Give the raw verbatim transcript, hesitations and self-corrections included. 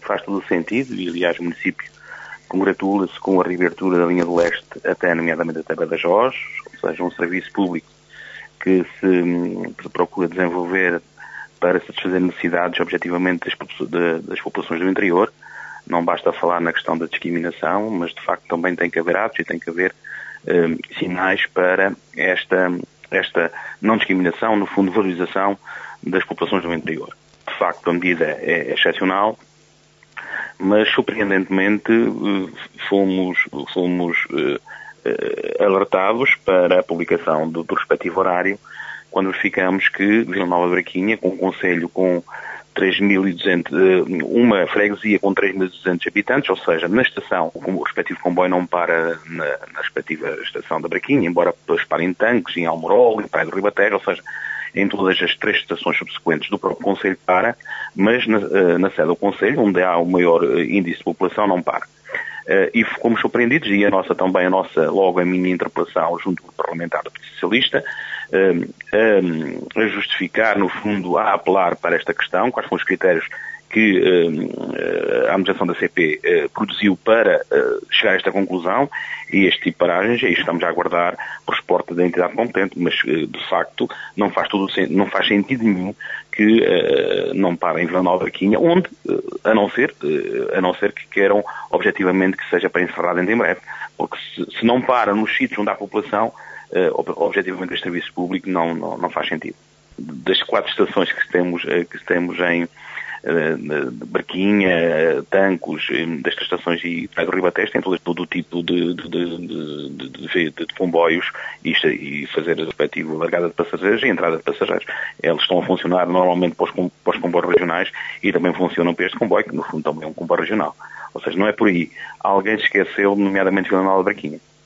faz todo o sentido, e aliás o município congratula-se com a reabertura da linha do leste até, nomeadamente, até Badajoz, ou seja, um serviço público que se, se procura desenvolver para satisfazer necessidades, objetivamente, das, das populações do interior. Não basta falar na questão da discriminação, mas, de facto, também tem que haver atos e tem que haver eh, sinais para esta, esta não discriminação, no fundo, valorização das populações do interior. De facto, a medida é excepcional, mas, surpreendentemente, fomos, fomos eh, alertados para a publicação do, do respectivo horário, quando verificamos que Vila Nova de Braquinha, com um concelho com três mil e duzentos, uma freguesia com três mil e duzentos habitantes, ou seja, na estação, o respectivo comboio não para na, na respectiva estação da Braquinha, embora depois pare em Tanques, em Almorol, em Praia do Ribatejo, ou seja, em todas as três estações subsequentes do próprio concelho para, mas na, na sede do concelho, onde há o maior índice de população, não para. Uh, e fomos surpreendidos, e a nossa também, a nossa, logo a minha interpelação junto do parlamentar do Partido Socialista, uh, uh, a justificar, no fundo, a apelar para esta questão, quais foram os critérios que uh, a administração da C P uh, produziu para uh, chegar a esta conclusão, e este tipo de paragens, e estamos a aguardar por resposta da entidade competente, mas uh, de facto não faz, todo, não faz sentido nenhum que uh, não parem em Vila Nova de Braquinha, onde, uh, a não ser, uh, a não ser que queiram objetivamente que seja para encerrar dentro em breve, porque se, se não para nos sítios onde há população, uh, objetivamente este serviço público não, não, não faz sentido. Das quatro estações que temos, uh, que temos em de Braquinha, Tancos, destas estações e Praia do Ribatejo, tem todo, todo o tipo de, de, de, de, de, de comboios e, e fazer a respectiva largada de passageiros e entrada de passageiros. Eles estão a funcionar normalmente para os, para os comboios regionais e também funcionam para este comboio, que no fundo também é um comboio regional. Ou seja, não é por aí. Alguém se esqueceu, nomeadamente Vila Nova de Braquinha.